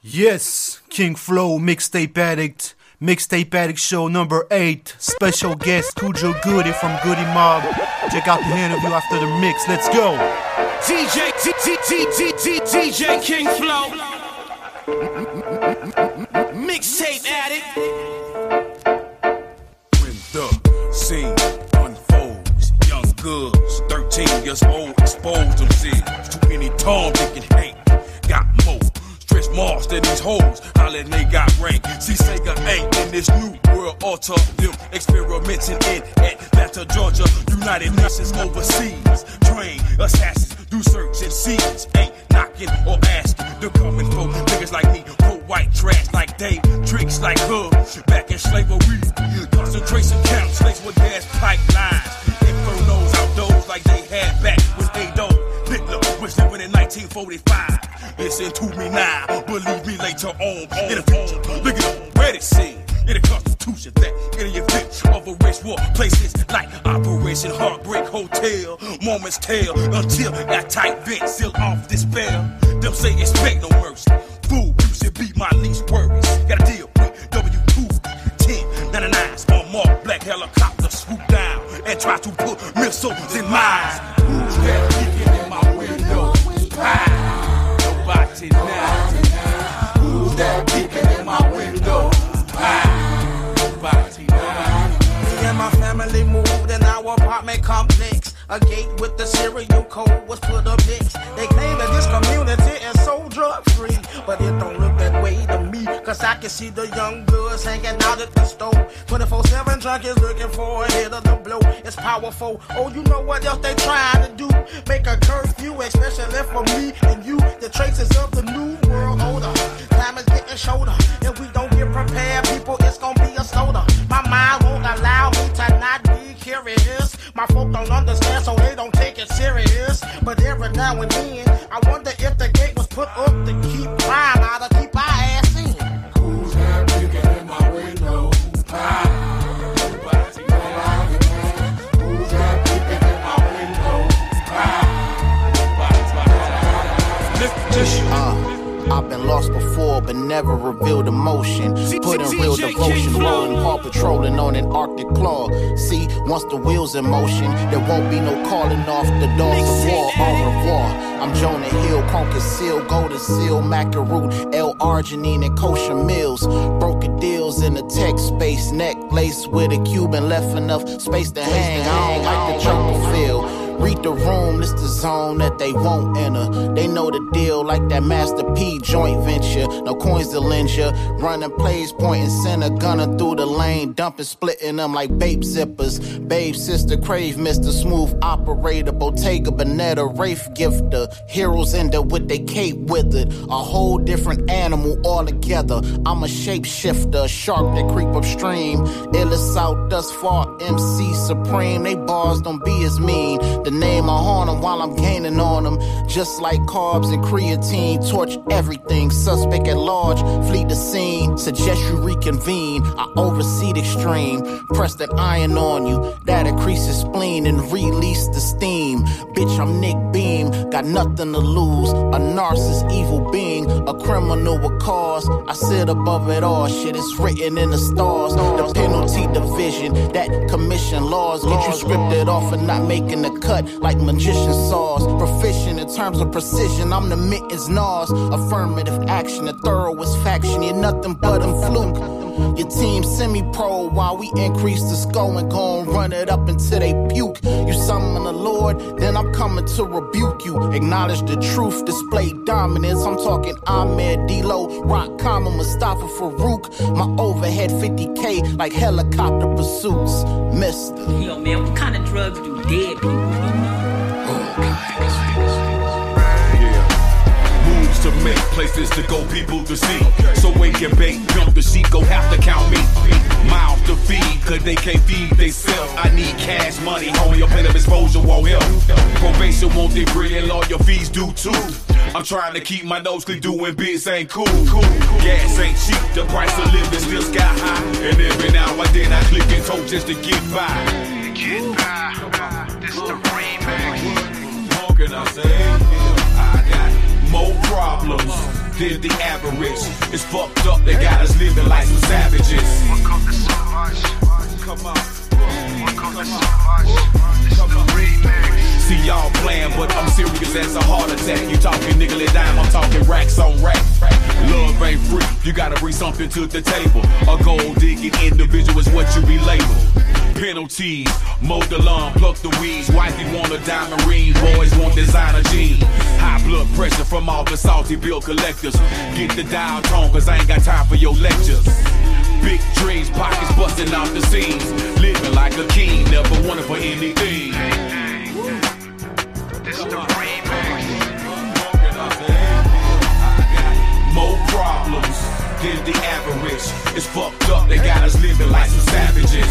Yes, King Flow, Mixtape Addict. Mixtape Addict Show number 8. Special guest Kujo Goody from Goody Mob. Check out the interview after the mix. Let's go. DJ King Flow. Mixtape Addict. When the scene unfolds, young girls, 13 years old, expose themselves. Too many Tom, Dick, and Hank. Got more. Stretch marks to these hoes, hollin' they got rank. See, Sega ain't in this new world order. Them experimenting in Atlanta, Georgia. United Nations overseas. Train assassins, do search and seize. Ain't knocking or asking. They're coming for niggas like me. Pro white trash like Dave. Tricks like her. Back in slavery. Concentration camps laced with gas pipelines. Infernos outdoors like they had back when Adolf Hitler was living in 1945. Listen to me now, believe me later on. In the future, look at where it seen. In the Constitution that in the event of a race war, places like Operation Heartbreak Hotel, moments tell until that tight vent seal off this spell. Them say expect no mercy. Fool, you should be my least worries. Got a deal with W2-1099s on mark black helicopter swoop down and try to put missiles in mines. Who's that peeking in my window? Nobody now. Who's that peeking in my window? Nobody now. Me and my family moved in our apartment complex. A gate with the serial code was put up next. They claim that this community is so drug free, but it don't look that way to me. Cause I can see the young girls hanging out at the store. 24/7 junkies looking for a hit of the blow. It's powerful. Oh, you know what else they trying to do? Make a curfew, especially for me and you. The traces of the new world order. Time is getting shorter. If we don't get prepared, people, it's gonna be a slaughter. My mind won't allow me to not be curious. My folk don't understand, so they don't take it serious. But every now and then, I wonder if the gate was put up to keep crime out or keep our ass in. Who's that peeking in my window? Nobody now. Who's that peeking in my window? I've been lost before, but never revealed emotion. Put in real devotion, rolling Paw patrolling on an Arctic claw. See, once the wheels in motion, there won't be no calling off the dogs of war. Au revoir. I'm Jonah Hill, Conquer Seal, Golden Seal, Macaroon, L. Arginine, and Kosher Mills. Broker deals in the tech space, neck laced with a Cuban, left enough space to hang. I don't like the jungle feel. Read the room, this the zone that they won't enter. They know the deal like that Master P joint venture. No coins to lend ya. Running plays, pointing center, gunning through the lane, dumping, splitting them like babe zippers. Babe sister, crave Mr. Smooth Operator, Bottega, Bonetta, Wraith Gifter. Heroes end up with they cape withered. A whole different animal altogether. I'm a shapeshifter, a shark that creep upstream. Illest out thus far, MC Supreme. They bars don't be as mean. The name I haunt them while I'm gaining on them. Just like carbs and creatine, torch everything. Suspect at large, flee the scene. Suggest you reconvene. I oversee the extreme. Press that iron on you. That increases spleen and release the steam. Bitch, I'm Nick Beam. Got nothing to lose. A narcissist, evil being. A criminal with cause. I sit above it all. Shit is written in the stars. The penalty division. That commission laws. Get you scripted off and not making the cut like magician saws. Proficient in terms of precision, I'm the mittens Nas. Affirmative action, the thoroughest faction. You're nothing but a fluke. Your team semi-pro while we increase the skull and go and run it up until they puke. You summon the Lord, then I'm coming to rebuke you. Acknowledge the truth, display dominance. I'm talking Ahmed, D-Lo, Rock, Kama, Mustafa, Farouk. My overhead 50K like helicopter pursuits. Mister. Yo, man, what kind of drugs do dead people need? To make places to go, people to see. So wake and bake, jump the sheet, go have to count me. Mouths to feed, cause they can't feed theyself. I need cash money, homie, your pen of exposure won't help. Probation won't degree and lawyer fees do too. I'm trying to keep my nose clean, doing bits ain't cool. Gas ain't cheap, the price of living still sky high. And every now and then I click and toe just to get by. This the remix. What can I say? I got More problems than the average. It's fucked up, they got us living like some savages. Come on. See y'all playing, but I'm serious as a heart attack. You talking nickel and dime, I'm talking racks on rack. Love ain't free, you gotta bring something to the table. A gold digging individual is what you be labeled. Penalties, mow the lawn, pluck the weeds. Wifey want a diamond ring, boys want designer jeans. High blood pressure from all the salty bill collectors. Get the dial tone, cause I ain't got time for your lectures. Big dreams, pockets busting out the seams. Living like a king, never wanted for anything. This the remix. More problems than the average. It's fucked up, they got us living like some savages.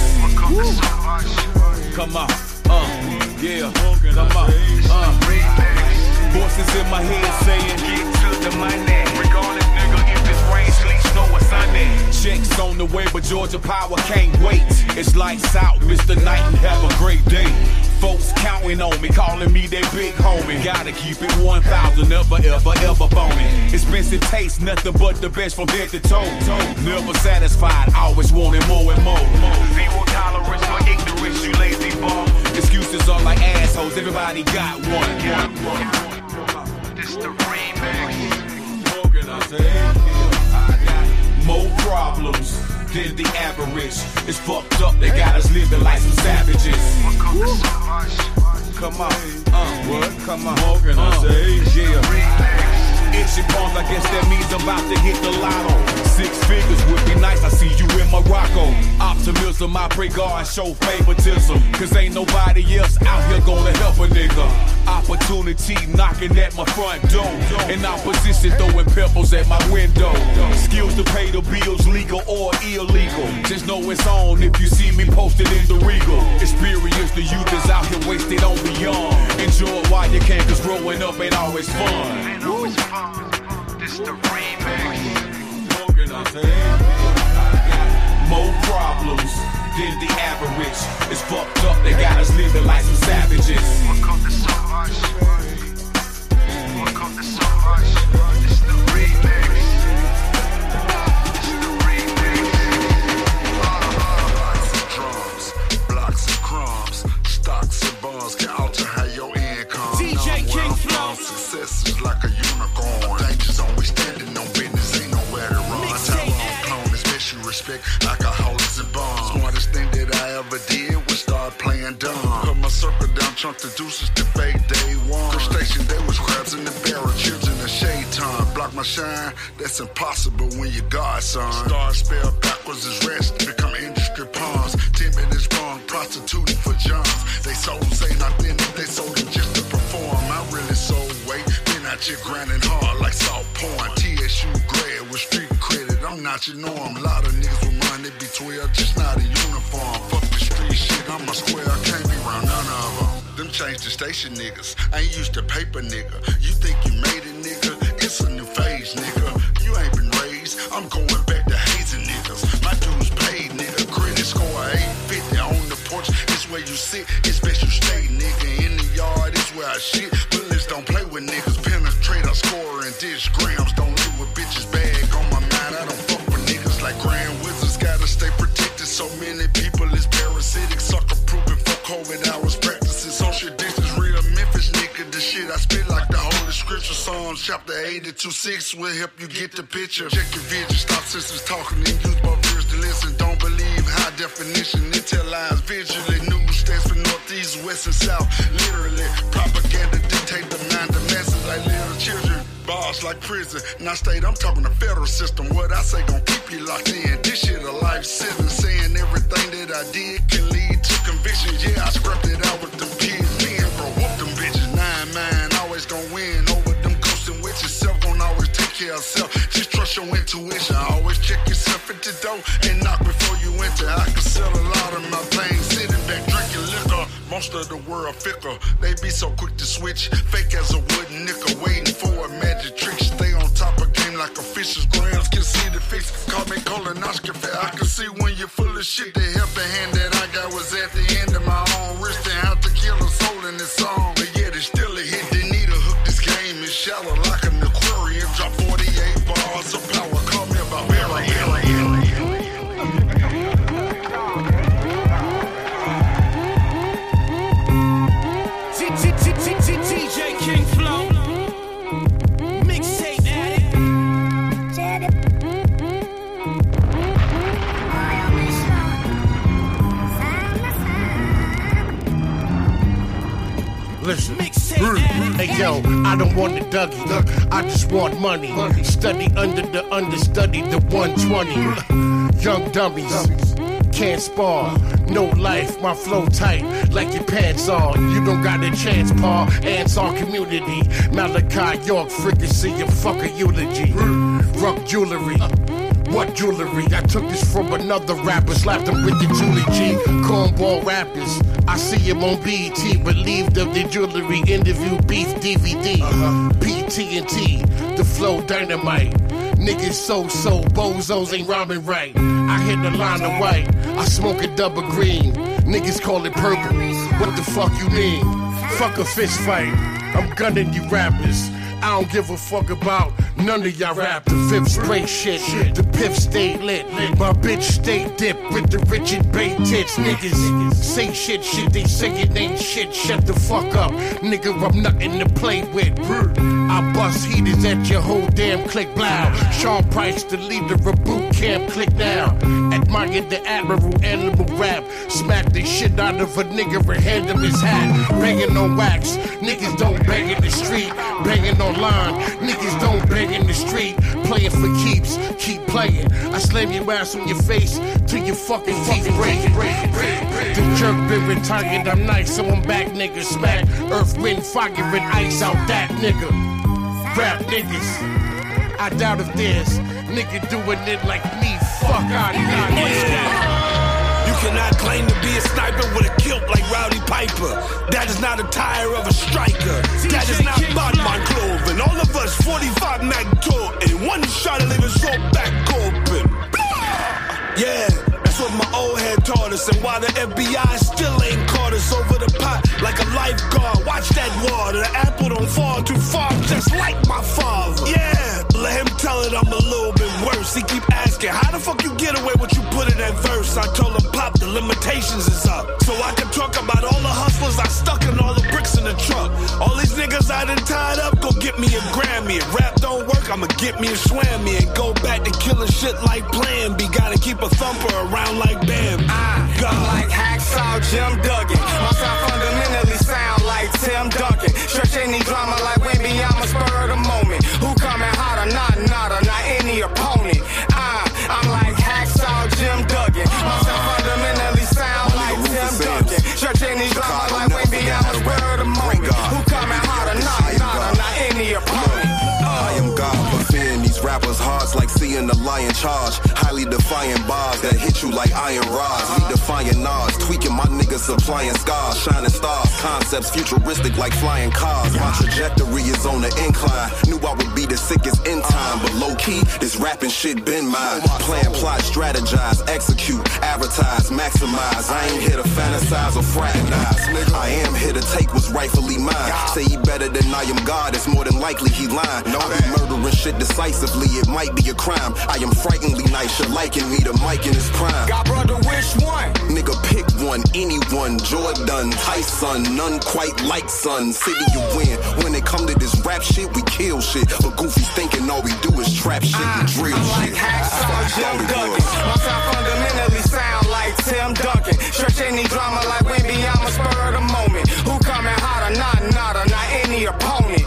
Come on, yeah, come on, Voices in my head saying, get to the money. Regardless, nigga, if it's rain, sleet, snow, or sunny. Checks on the way, but Georgia Power can't wait. It's lights out, Mr. Knight, and have a great day. Folks counting on me, calling me their big homie. Gotta keep it 1,000, never, ever, ever phony. Expensive taste, nothing but the best from head to toe. Never satisfied, always wanting more and more. Zero tolerance for ignorance, you lazy bum. Excuses are like assholes, everybody got one. This the remix. What can I say? I got more problems than the average. It's fucked up, they got us living like some savages. Come on, what? Come on, what can I say? Yeah. Itchy palms, I guess that means I'm about to hit the lotto. 6 figures would be nice, I see you in Morocco. Optimism, I pray God show favoritism. Cause ain't nobody else out here gonna help a nigga. Opportunity knocking at my front door. In opposition, throwing pebbles at my window. Skills to pay the bills, legal or illegal. Just know it's on if you see me posted in the Regal. Experience, the youth is out here wasted on beyond. Enjoy it while you can, cause growing up ain't always fun. This the remix. What can I say? More problems than the average. It's fucked up, they got us living like some savages. Welcome to Savage. This the remix. Drums, blocks and crumbs, stocks and bonds can alter how your income. DJ King Flow. Success is like a unicorn. Dangers always standing on business, ain't nowhere to run. Time on clone is best you respect alcoholics and bombs. Smartest thing that I ever did was start playing dumb. Put my circle down, chunk the deuces to fake day one. Crustacean, they was crabs in the barrel, children of shade time. Block my shine, that's impossible when you godson. Stars spell backwards is rest, become industry pawns. Timid is wrong, prostituting for Johns. They souls ain't authentic, they sold them just to perform. I really sold weight, been out here grinding hard like salt porn. TSU grad with street credit, I'm not your norm. A lot of niggas with money be 12, just not a uniform. Fuck the street shit, I'm a square, I can't be around none of them. Them changed the station niggas, I ain't used to paper nigga. You think you made it nigga, it's a new phase nigga. You ain't been raised, I'm going back to hazing niggas. My dues paid nigga, credit score 850 on the porch. It's where you sit, it's best you stay nigga. In the yard, it's where I shit. Bullets don't play with niggas, penetrate, I score and dish grams. Don't live with bitches, bag on my mind. I don't fuck with niggas like grand wizards. Gotta stay protected, so many people is parasitic. Sucker proofing for COVID hours practicing social distance. Real Memphis nigga, the shit I spit like the Holy Scripture. Psalms chapter 82:6 will help you get the picture. Check your vision, stop sisters talking and use both ears to listen. Don't believe high definition, it tell lies visually. News stands for northeast, west and south. Literally, propaganda dictate the mind of masses like little children. Bars like prison, not state, I'm talking the federal system. What I say gon' keep you locked in. This shit a life sentence, saying everything that I did can lead to conviction. Yeah, I scrapped it out with them kids. Me and bro, whoop them bitches. 9-9, always gon' win over them ghosts and witches. Self gon' always take care of self. Just trust your intuition. Always check yourself at the door and knock before you enter. I can sell a lot of my pain, sitting back drinking liquor. Most of the world fickle, they be so quick to switch. Fake as a wooden nickel, waiting for a magic trick. Stay on top of game like a fish's grams. Can see the fix, call me colonoscopy. I can see when you're full of shit. The helping hand that I got was at the end of my own wrist. And how to kill a soul in this song. But yet it's still a hit. They need a hook. This game is shallow like an aquarium. Yo, I don't want the Dougie, I just want money. Study under the understudy, the 120. Young dummies, can't spar, no life, my flow tight, like your pants on. You don't got a chance, Paul, ants on community. Malachi York, fricassee, and fuck a eulogy. Rock jewelry. What jewelry? I took this from another rapper, slapped him with the Julie G. Cornball rappers, I see him on BET, believed of the jewelry interview beef DVD. PTNT, the flow dynamite. Niggas so bozos ain't rhyming right. I hit the line of white, I smoke a double green. Niggas call it purple, what the fuck you mean? Fuck a fist fight, I'm gunning you rappers. I don't give a fuck about none of y'all rap. The fifth straight shit, the piff stay lit. My bitch stay dipped with the Richard Bay tits. Niggas say shit, they say it ain't shit. Shut the fuck up, nigga, I'm nothing to play with. I bust heaters at your whole damn click blow. Sean Price, the leader of boot camp, click now. Admire the admiral, animal rap. Smack the shit out of a nigga and hand him his hat. Banging on wax, niggas don't bang in the street. Banging on line, niggas don't bang in the street. Playing for keeps, keep playing. I slam your ass on your face till your fucking teeth break. The jerk been retired, I'm nice, so I'm back, nigga. Smack, earth, wind, fire, and ice out that nigga. Rap niggas, I doubt if there's nigga doing it like me. Fuck out of here. You cannot claim to be a sniper with a kilt like Rowdy Piper. That is not a tire of a striker. That is not Batman clothing. All of us 45 mag toting. One shot to leave us all back open. Yeah, that's what my old head taught us. And why the FBI still ain't caught us over the pot like a lifeguard. Watch that water, the apple don't fall too far, just like my father. Yeah, let him tell it I'm a little bit worse. He keep asking, how the fuck you get away what you put in that verse? I told him, Pop, the limitations is up. So I can talk about all the hustlers I stuck and all the bricks in the truck. All these niggas I done tied up, go get me a Grammy. If rap don't work, I'ma get me a Swammy and go back to killing shit like Plan B. Gotta keep a thumper around like Bam. I'm like Hacksaw Jim Duggan. My sound fundamentally sound like Tim Duncan. Stretch any drama like Wimby, I'm a spur of the moment. Who coming hotter? Not any opponent. I'm like Hacksaw Jim Duggan. My sound fundamentally sound like Tim Duncan. Stretch any drama like Wimby, I'm a spur of the moment. Who coming hotter? Not any opponent. I am God, but fearing these rappers' hearts like seeing the lion charge. Highly defying bars that hit you like iron rods. We defying odds, tweaking my niggas supplying scars. Shining stars, concepts futuristic like flying cars. My trajectory is on the incline. Knew I would be the sickest in time, but low key, this rapping shit been mine. Plan, plot, strategize, execute, advertise, maximize. I ain't here to fantasize or fraternize. I am here to take what's rightfully mine. Say he better than I am God, it's more than likely he lying. I be murdering shit decisively, it might be a crime. I am frighteningly nice, you're liking me, the mic in his prime. God brother, which one? Nigga, pick one, anyone. Jordan, Tyson, none quite like son. City you win. When it come to this rap shit, we kill shit. But Goofy's thinking all we do is trap shit and drill I'm shit. like Hacksaw Jim Duggan. My sound fundamentally sound like Tim Duncan. Stretch any drama like Wimby, I'm a spur of the moment. Who coming hotter? Not any opponent.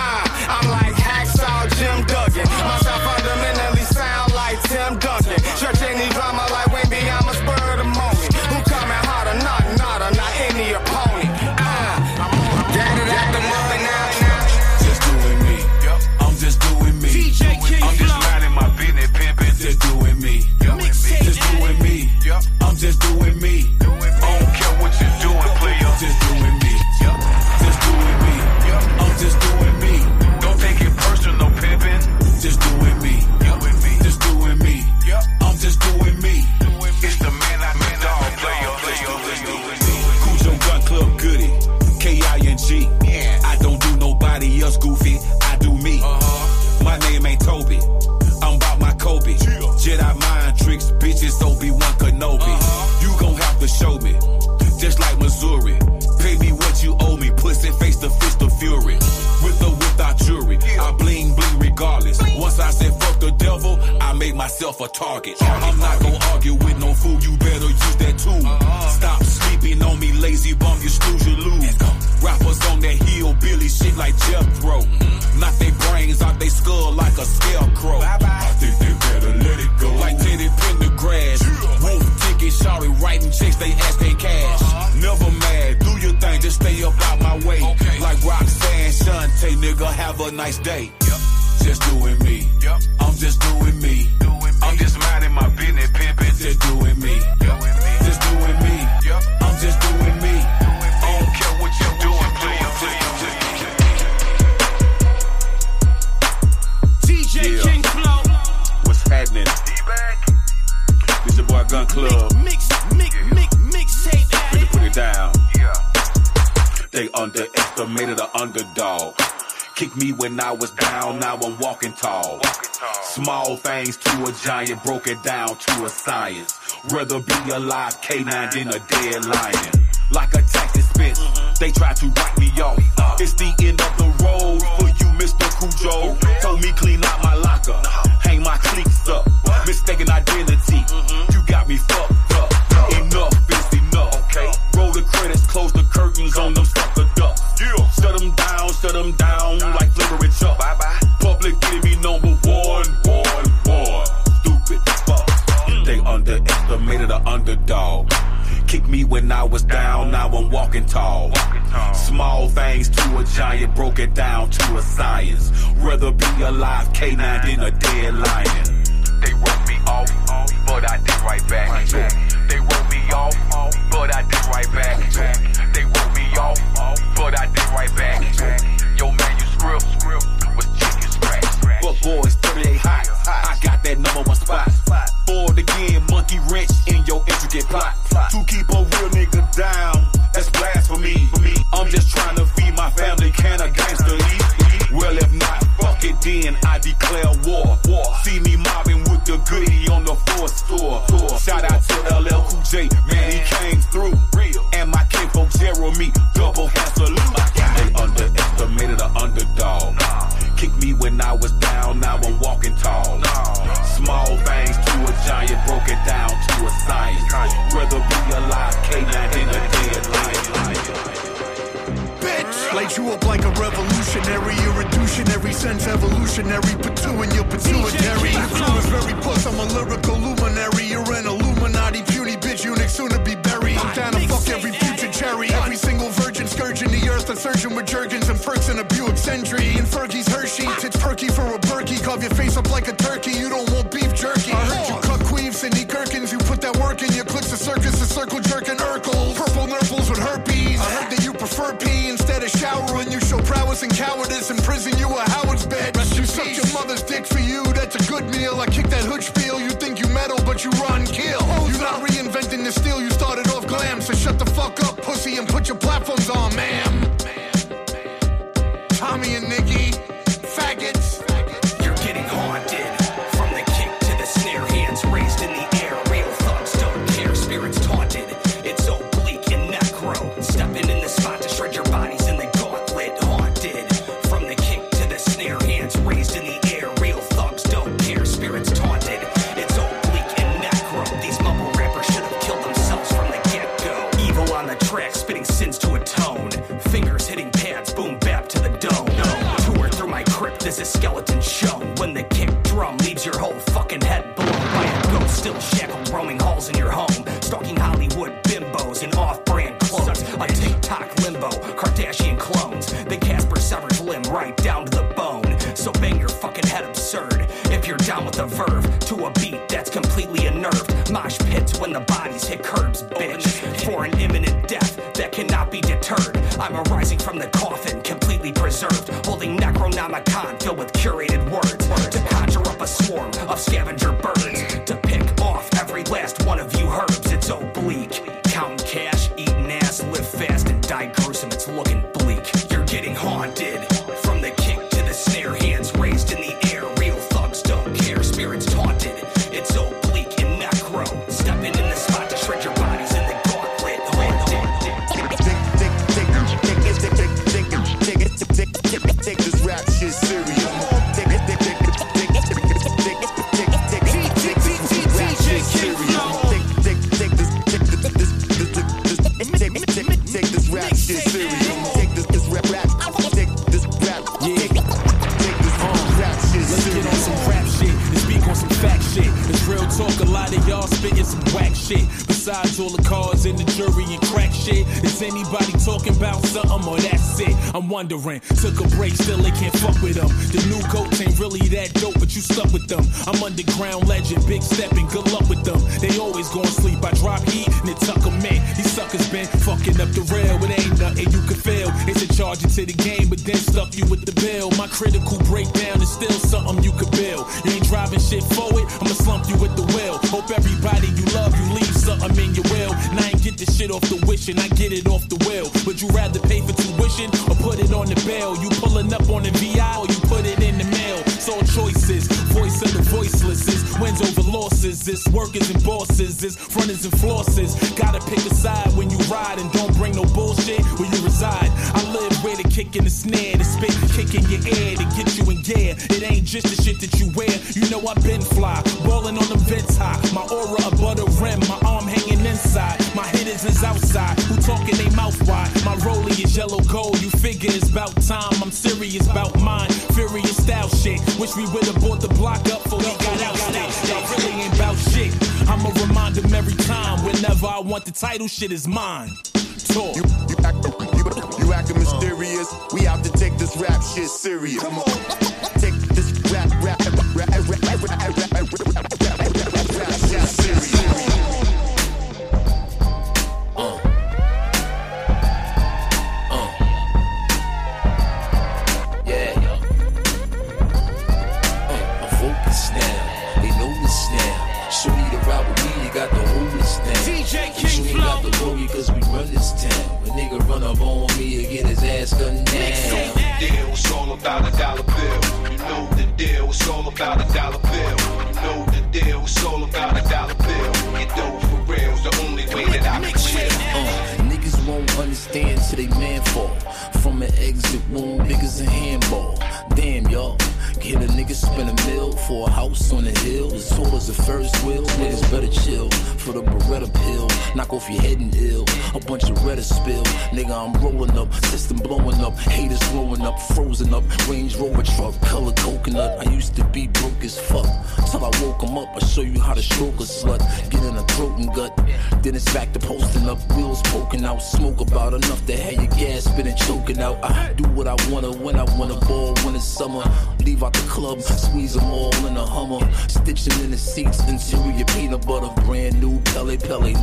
I'm like Hacksaw Jim Duggan. My sound fundamentally sound like Tim Duncan. Stretch any drama like Wimby, I'm a spur of the moment. Who coming hotter? Not any opponent. Get it out the mud now. Just doing me. I'm just doing me. DJ King I'm just Flow. riding my business, pimping, just doing me. Just doing me. I'm just doing me. I don't care what you're doing, player. Just doing me. Just doing me. I'm just doing me. Don't take it personal, pimping. Just doing me. Just doing me. I'm just doing me. It's the man I meant, dog, player. Cujo Gun Club Goody. K-I-N-G. I don't do nobody else goofy. I do me. My name ain't Toby. I'm about my Kobe. Jedi mind tricks, bitches, Obi-Wan Kenobi. You gon' have to show me. Just like Missouri. Pay me what you owe me. Pussy face the fist of fury. With or without jury. I bling bling regardless. Once I said fuck the devil, I made myself a target. I'm not gon' argue with no fool. You better use that tool. Stop sleeping on me, lazy bum. You snooze, you lose. Rappers on that hillbilly shit like like Jethro. Knock they brains out they skull like a scarecrow. I think they better let it go. Like Teddy Pendergrass. Wolf ticket, shawty writing checks, they ask they cash. Never mad, do your thing, just stay up out my way. Like Roxanne, Shantae, nigga, have a nice day. Just doing me. I'm just doing me. I'm just minding my business, pimpin', just doing me. Just doing me. I'm just doing me. I don't care what you're doing, please. DJ King Flow. What's happening? This your boy Gun Club. Mixtape addict. Put it down. They underestimated the underdog. Kicked me when I was down, now I'm walking tall. Small things to a giant, broke it down to a science. Rather be alive K9 than a dead lion. Like a tax expense, they try to write me off. It's the end of the road for you, Mr. Cujo. Told me clean out my locker, hang my cleats up. Mistaken identity, you got me fucked up. Enough is enough. Roll the credits, close the curtains on them sucker ducks. Shut them down like Flavor and Chuck. Public enemy number one. Stupid fuck. They underestimated the underdog. Kicked me when I was down, now I'm walking tall. Small things to a giant, broke it down to a science. Rather be alive K9 than a dead lion. They wrote me off, but I did right back. They wrote me off, but I did right back. They wrote me off, but I did right back. Your manuscript was chicken scratch. Fuck boys, 38 hot. I got that number one spot. Forward again, monkey wrench in your intricate plot. To keep a real nigga down, that's blasphemy. I'm just trying to feed my family, can a gangster eat? Well, if not, fuck it then, I declare war. See me mobbing with the goodie on the fourth store. Shout out to LL Cool J, man, he came through. And my kinfolk Jeremy, double hand salute. They underestimated the underdog. Kicked me when I was down, now I'm walking tall. Small things to a giant, broke it down to a science. Rather be alive K9 than a dead lion. Light you up like a revolutionary, irreducionary sense evolutionary, pursuing your pituitary. Flow is very puss, I'm a lyrical luminary. You're an Illuminati, puny bitch, eunuch soon to be buried. I'm down to fuck every future cherry, every single virgin scourging the earth, a surgeon with jergens and perks in a Buick Sentry. And Fergie's Hershey, tits perky for a perky, carve your face up like a turkey. You don't want beef jerky. I heard you cut queefs and eat gherkins. You put that work in your clicks, a circus, a circle jerking Urkel. Purple nurples with herpes. I heard that you prefer pee instead of showering. You show prowess and cowardice. In prison, you a Howard's bed. You suck your mother's dick for you. That's a good meal. I kick that hood spiel. You think you metal, but you run kill. You not reinventing the steel. You started off glam. So shut the fuck up, pussy, and put your platforms on, ma'am. Tommy and Nikki, faggots. You're getting haunted. From the kick to the snare, hands raised in the air. Real thugs don't care, spirits taunted. It's oblique and necro. Stepping in the spot to shred your bodies in the gauntlet. Haunted. From the kick to the snare, hands raised in the air. Real thugs don't care, spirits taunted. It's oblique and necro. These mumble rappers should have killed themselves from the get-go. Evil on the track, spitting sins to atone. Fingers hitting pads, boom bap to the dome. Tour through my crypt, there's a skeleton shown. When the kick drum leaves your whole fucking head blown by a ghost, still shackled, roaming halls in your home. Stalking Hollywood bimbos in off-brand clothes. A TikTok limbo, Kardashian clones. They Casper Sever's limb right down to the bone. So bang your fucking head absurd if you're down with the verve to a beat that's completely unnerved. Mosh pits when the bodies hit curbs, bitch. For an imminent death that cannot be deterred. I'm arising from the coffin, completely preserved, holding Necronomicon filled with curated words to conjure up a swarm of scavenger birds to pick off every last one of you herbs. It's oblique, counting cash, eating ass, live fast and die gruesome. It's looking bleak. You're getting haunted. From the kick to the snare, hands raised in the air. Real thugs don't care, spirits taunted. It's oblique and necro. Stepping in the spot to shred your bodies in the gauntlet. Haunted. Take this rap shit serious. some whack shit. Besides all the cars and the jury and crack shit, is anybody talking about something or that's it? I'm wondering. Took a break, still they can't fuck with them. The new goats ain't really that dope, but you stuck with them. I'm underground legend, big stepping, good luck with them. They always gon' sleep. I drop heat and it tuck them in. These suckers been fucking up the rail. It ain't nothing you can feel. It's a charge into the game, but then stuck you with the bill. My critical breakdown is still something you could build. You ain't driving shit forward, I'ma slump you with the will. Hope everybody you love, you leave something in your will. And I ain't get this shit off the wishing, I get it off the will. Would you rather pay for tuition or put it on the bill? You pulling up on the VI or you put it in the mail? It's all choices, voice of the voiceless. It's wins over losses, it's workers and bosses, it's fronters and flosses. Gotta pick a side when you ride and don't bring no bullshit where you reside. I live where the kick and the snare, the spit kick in your ear to get you in gear. It ain't just the shit that you wear. You know I've been fly, ballin' on them vents high. My aura above the rim, my arm hanging inside. My hitters is outside, who talking they mouth wide. My rollie is yellow gold, you figure it's about time. I'm serious about mine, furious style shit. Wish we would've bought the block up before we got out. Y'all really ain't about shit. I'ma remind them every time. Whenever I want the title, shit is mine. Talk. You acting mysterious. We out to take this rap shit serious. Come on. Take this rap shit serious. Got the oldest thing. DJ King Flow. Got the glory cause we run this town. A nigga run up on me and get his ass gunned down. The deal, it's all about a dollar bill. You know the deal, it's all about a dollar bill. You know the deal, it's all about a dollar bill. Get dough for real, it's the only way that I can chill. Niggas won't understand till they man fall. From an exit wound, niggas a handball. Damn, y'all. Hit a nigga spin a mill for a house on the hill. As tall as the first wheel, niggas better chill. For the Beretta pill, knock off your head and ill. A bunch of Retta spill, nigga I'm rolling up. System blowing up, haters growing up, frozen up. Range Rover truck, color coconut. I used to be broke as fuck, till I woke 'em up. I show you how to stroke a slut. Get in a throat and gut, then it's back to posting up. Wheels poking out, smoke about enough to have your gas spinning, choking out. I do what I wanna, when I wanna ball, when it's summer. Leave out the club, squeeze them all in a Hummer. Stitch them in the seats, interior peanut butter. Brand new Pele,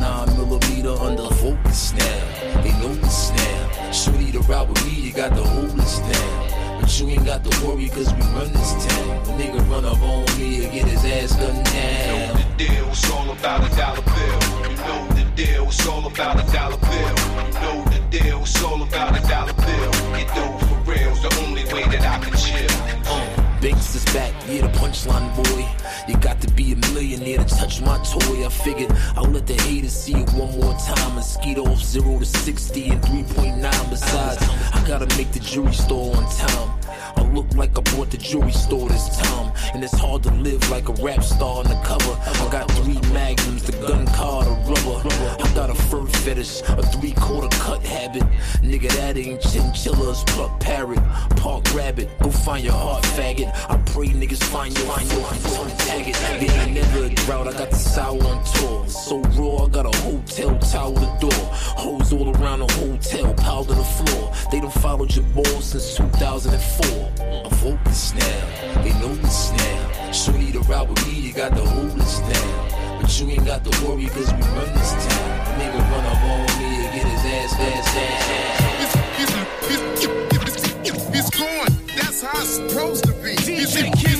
9mm under focus now. They know this now. Shorty to ride with me, you got the oldest now. But you ain't got to worry cause we run this town. A nigga run up on me and get his ass gunned down. You know the deal, it's all about a dollar bill. You know the deal, it's all about a dollar bill. You know the deal, it's all about a dollar bill. Get dough for real, it's the only way that I can chill. Banks is back, yeah, the punchline boy. You got to be a millionaire to touch my toy. I figured I'll let the haters see it one more time and skeet off 0 to 60 and 3.9. Besides, I gotta make the jewelry store on time. I look like I bought the jewelry store this time. And it's hard to live like a rap star on the cover. I got 3 magnums, the gun card, a rubber. I got a fur fetish, a 3/4 cut habit. Nigga, that ain't chinchillas, pluck parrot, park rabbit. Go find your heart, faggot. I pray niggas find your tongue tag it. They ain't never a drought, I got the sour on tour. So raw, I got a hotel towel the door. Hoes all around the hotel, piled to the floor. They done followed your ball since 2004. I'm focused now, they know this now. Shorty to ride with me, you got the oldest now. But you ain't got to worry cause we run this town. A nigga run up on me and get his ass He's gone, that's how it's supposed to be. He's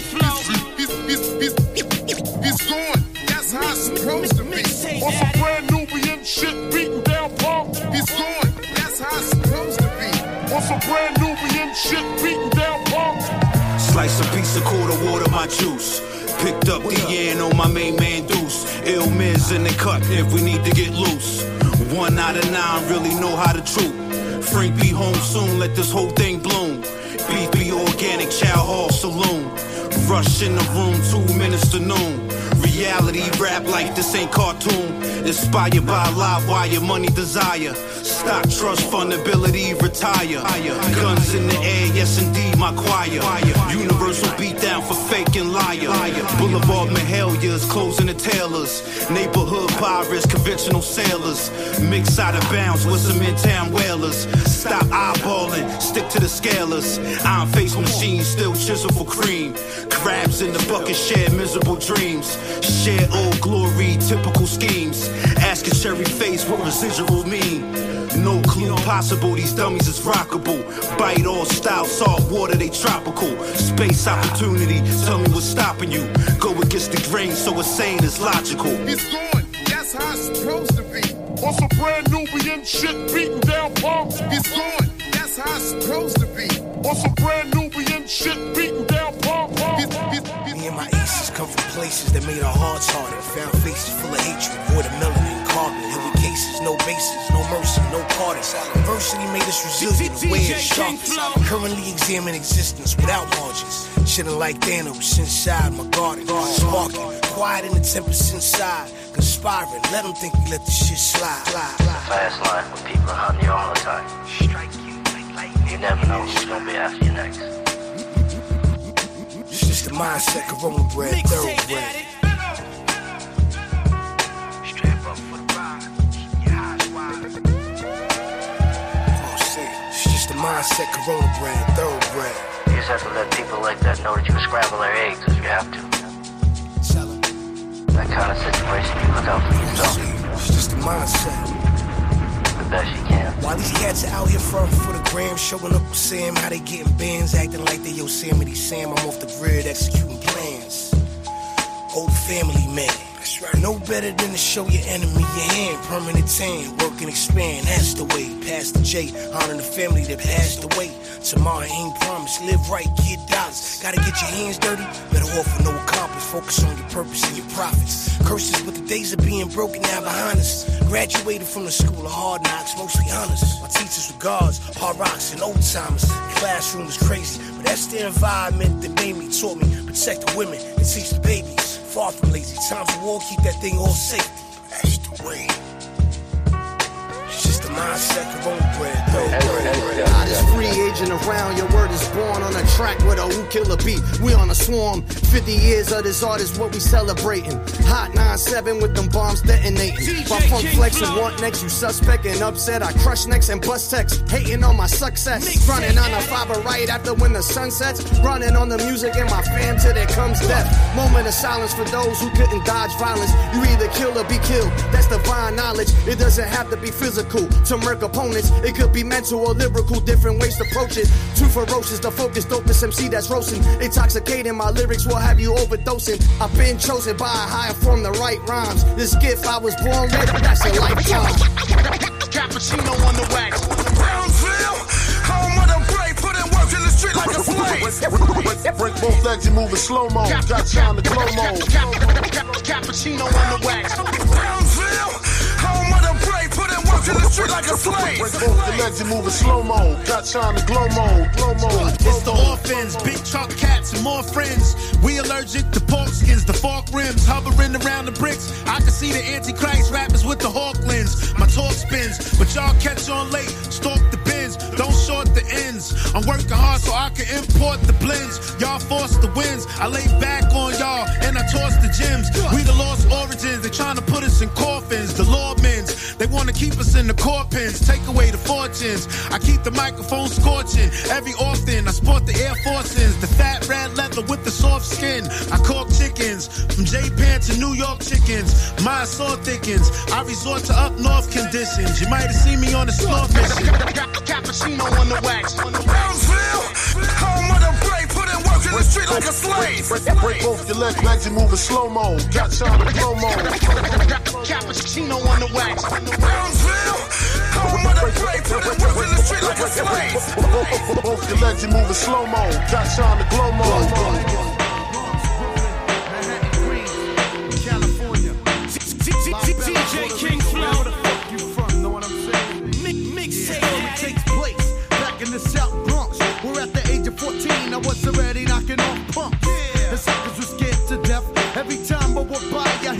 gone, that's how it's supposed to be. On some brand Nubian shit, beating down punk. He's gone, that's how it's supposed to be. On some brand Nubian shit, beating down punk. Slice a piece of quarter, water my juice. Picked up the yen on my main man Deuce. Ill Miz in the cut if we need to get loose. 1 out of 9 really know how to troop. Frank be home soon, let this whole thing bloom. Beef be organic, Chow Hall Saloon. Rush in the room, 2 minutes to noon. reality, rap like this ain't cartoon. Inspired by live wire, money desire. Stock, trust, fundability, retire. Guns in the air, yes indeed, my choir. Universal beatdown for fake and liar. Boulevard Mahalias, closing the tailors. Neighborhood pirates, conventional sailors. Mix out of bounds with some in-town whalers. Stop eyeballing, stick to the scalers. Iron face machines, still chisel for cream. Crabs in the bucket, share miserable dreams. Share old glory, typical schemes. Ask a cherry face what residual mean. No clue possible, these dummies is rockable. Bite all style, salt water, they tropical. Space opportunity, tell me what's stopping you. Go against the grain, so a saying is logical. It's going, that's how it's supposed to be. On some brand Nubian shit, beating down punks. It's going, that's how it's supposed to be. On some brand Nubian shit, beating down punks. Me and my aces come from places that made our hearts harder. Found faces full of hatred, void of melanin, carbon. Hit with cases, no bases, no mercy, no Carters. Adversity made us resilient, the way it's sharpest. Currently examine existence without margins. Chilling like Thanos inside my garden. Sparking, quiet in the 10% side. Conspiring, let them think we let the shit slide. Fast line when people are hunting you all the time. You never know who's gonna be after you next. It's just the mindset, Corona bread, thoroughbred. Strap up for the ride. Your eyes wide. Oh, shit. It's just the mindset, Corona bread, thoroughbred. You just have to let people like that know that you can scramble their eggs if you have to. That kind of situation, you look out for yourself. It's just the mindset. The best you can. While these cats are out here frontin' for the gram, showing up with Sam, how they getting bands, acting like they Yosemite Sam. I'm off the grid, executing plans. Old family man. That's right. No better than to show your enemy your hand. Permanent tan, work and expand. That's the way. Pass the J, honor the family that passed away. Tomorrow ain't promised. Live right, get dollars. Gotta get your hands dirty. Better offer no accomplice. Focus on your purpose and your profits. Curses, but the days of being broken now behind us. Graduated from the school of hard knocks, mostly honors. My teachers were guards, hard rocks, and old timers. The classroom was crazy, but that's the environment that made me, taught me. Protect the women and teach the babies. Far from lazy, time for war, keep that thing all safe. That's the way. It's just the mindset, Corona bread, though. Hottest free agent around, your word is born on a track with a who killer beat. We on a swarm, 50 years of this art is what we celebrating. Hot 9-7 with them bombs detonating. My funk flex and want next, you suspect and upset. I crush necks and bust text, hating on my success. Running on a fiber right after when the sun sets. Running on the music and my fam till there comes death. Moment of silence for those who couldn't dodge violence. You either kill or be killed, that's divine knowledge. It doesn't have to be physical to murk opponents. It could be mental or lyrical, different ways to approach it. Too ferocious, the focus, dopest MC that's roasting. Intoxicating, my lyrics will have you overdosing. I've been chosen by a higher form, the right rhymes. This gift I was born with, that's a lifetime. Cappuccino on the wax. Brownsville, home of the brave, put in work in the street like a slave. Break both legs and move in slow-mo. Got time to glow mode. Cappuccino on the wax. Brownsville, home of the brave, put in work in the street like a slave. Break both the legs and move in slow-mo. Got time to glow mode. It's the orphans, big truck cats and more friends. We allergic to pork skins, the fork rims hovering around the bricks. I can see the Antichrist rappers with the hawk lens. My talk spins, but y'all catch on late. Stalk the bins, don't short the ends. I'm working hard so I can import the blends. Y'all force the wins, I lay back on y'all and I toss the gems. We the lost origins, they trying to put us in coffins. The lawmen's, they want to keep us in the core pins. Take away the fortunes, I keep the microphone scorching. Every often, I sport the Air Forces. The fat red leather with the soft skin. I cook chickens, from Japan to New York chickens. My assault thickens, I resort to up north conditions. You might have seen me on a store mission. Cappuccino on the wax. Brownsville, home of the brave, put in work in the street like a slave. Break both your legs and move in slow-mo. Got time to glow mode. Cappuccino on the wax. Brownsville, home of the brave, put in work in the street like a slave. Both your legs and move in slow-mo. Got time to glow mode. DJ King Flow. Where the fuck you from? Know what I'm saying? Mixtape takes place back in the South Bronx. Where at the age of 14, I was already knocking off punks. The suckers were scared to death. Every time I walk by, I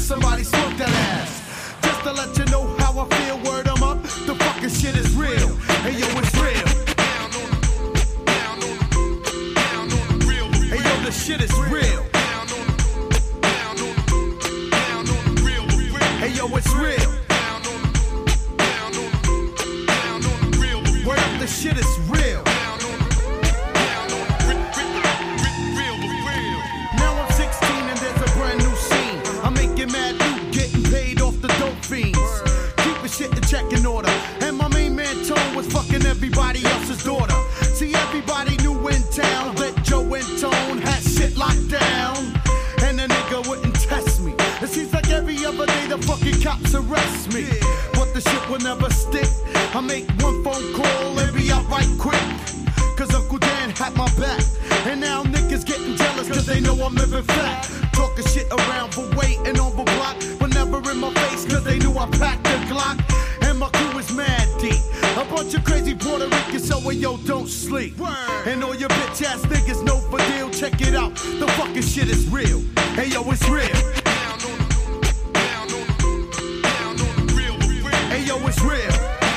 somebody smoke that ass. Just to let you know how I feel, word 'em up. The fucking shit is real. Hey yo, it's real. Hey yo, the shit is real. Hey yo, it's real. Word up, the shit is real. Now I'm 16 and there's a brand new scene. I'm making mad loot, getting paid off the dope fiends. Keeping shit in check in order. And my main man Tone was fucking everybody else's daughter. See, everybody knew in town that Joe and Tone had shit locked down. And the nigga wouldn't test me. It seems like every other day the fucking cops arrest me. But the shit will never stick. I make one phone call and be out right quick. Cause Uncle Dan had my back. And now niggas getting jealous cause they know I'm living fat. Talking shit around for weight and on the block. But never in my face cause they knew I packed the Glock. And my crew is mad deep. A bunch of crazy Puerto Ricans, so yo, don't sleep. And all your bitch ass niggas know for deal. Check it out, the fucking shit is real. Hey yo, it's real. Hey yo, it's real.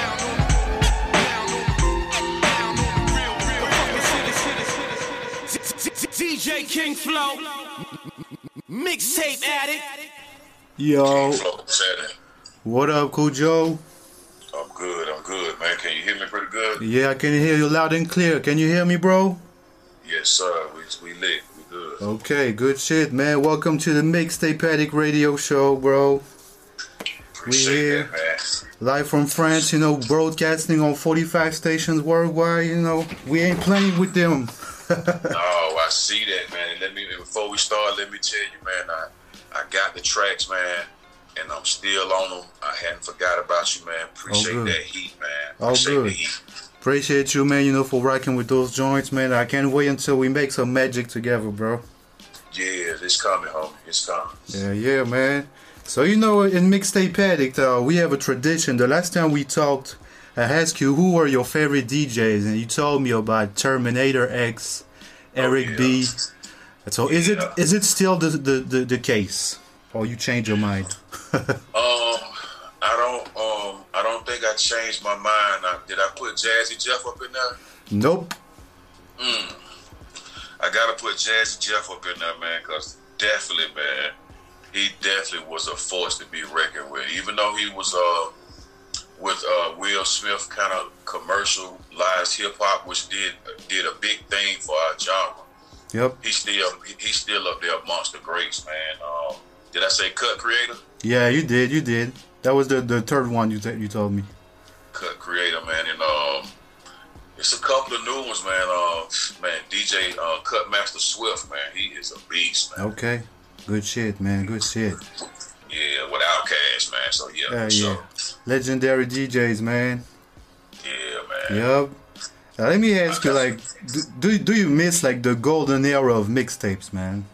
DJ King Flow, mixtape addict. Yo, what up, Cool Joe? I'm good, man. Can you hear me pretty good? Yeah, I can hear you loud and clear. Can you hear me, bro? Yes, sir. We lit. We good. Okay, good shit, man. Welcome to the Mixtape Addict Radio Show, bro. Appreciate we here, that, man. live from France, you know, broadcasting on 45 stations worldwide. You know, we ain't playing with them. Oh, I see that, man. Before we start, let me tell you, man, I got the tracks, man, and I'm still on them. I hadn't forgot about you, man. Appreciate that heat, man. Appreciate good. the heat. Appreciate you, man, you know, for rocking with those joints, man. I can't wait until we make some magic together, bro. Yeah, it's coming, homie. It's coming. Yeah, man. So, you know, in Mixtape Addict, we have a tradition. The last time we talked, I asked you who were your favorite DJs, and you told me about Terminator X, Eric B. So is it still the case, or you change your mind? I don't think I changed my mind. Did I put Jazzy Jeff up in there? Nope. I gotta put Jazzy Jeff up in there, man, because definitely, man, he definitely was a force to be reckoned with. Even though he was with Will Smith, kind of commercialized hip hop, which did a big thing for our genre. Yep. He's still up there amongst the greats, man. Did I say Cut Creator? Yeah, you did. That was the third one you told me. Cut Creator, man, and it's a couple of new ones, man. DJ Cutmaster Swift, man, he is a beast, man. Okay, good shit, man. Good shit. Yeah, with Outkast, man. So yeah, yeah. Legendary DJs, man. Yeah, man. Yep. Let me ask you, like, do you miss like the golden era of mixtapes, man?